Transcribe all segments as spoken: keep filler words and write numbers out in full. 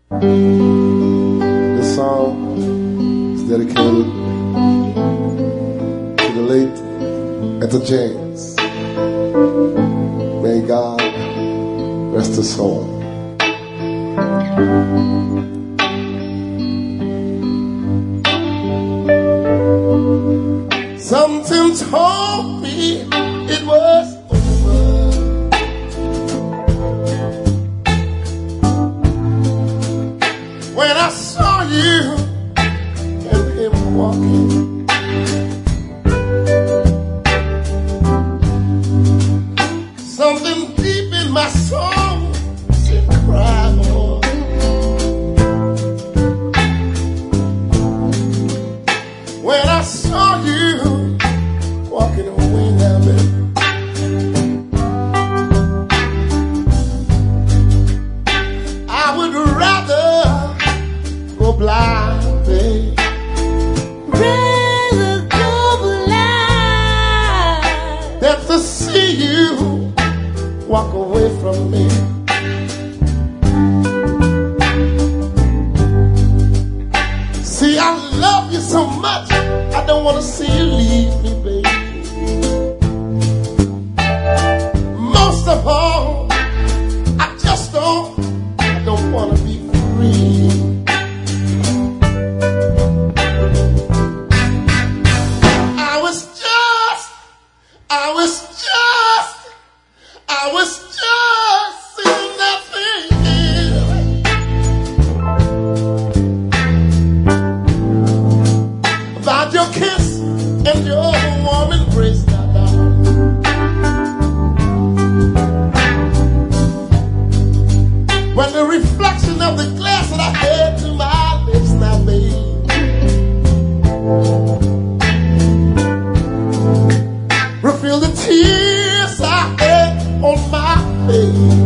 This song is dedicated to the late Etta James. May God rest his soul. Something told me it was over when I saw you and him walking. Something deep in my soul said, cry more. When I saw you walking away now, baby, I would rather go blind, babe. Rather go blind Than to see you walk away from me. See, I love you so much, I don't want to see you leave me, baby. Most of all, I just don't, I don't want to be free. I was just, I was just, I was just in that thing about your kiss and your warm embrace, now, darling. When the reflection of the glass that I had to my lips, now, babe, refill the tears I had on my face.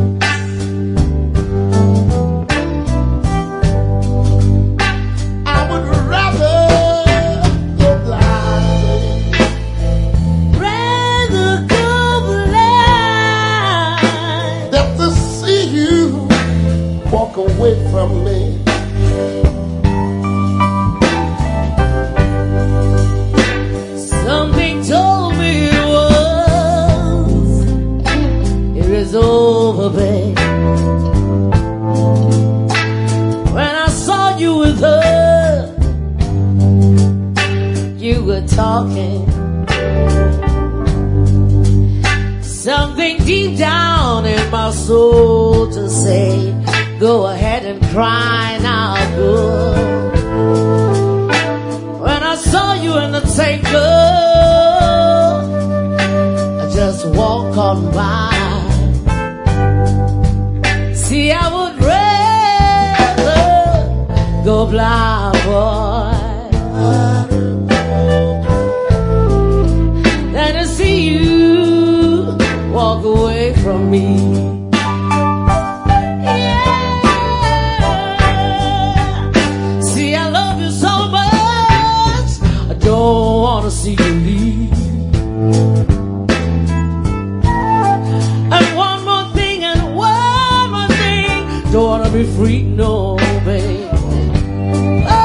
I would rather go blind, rather go blind than to see you walk away from me. Something told me it was, it is over, babe. When I saw you with her, you were talking. Something deep down in my soul to say, go ahead and cry now, good. When I saw you in the table, I just walk on by. See, I would rather go blind, boy, than to see you walk away from me. Don't wanna see you leave. And one more thing, and one more thing, don't wanna be free, no, babe. Oh,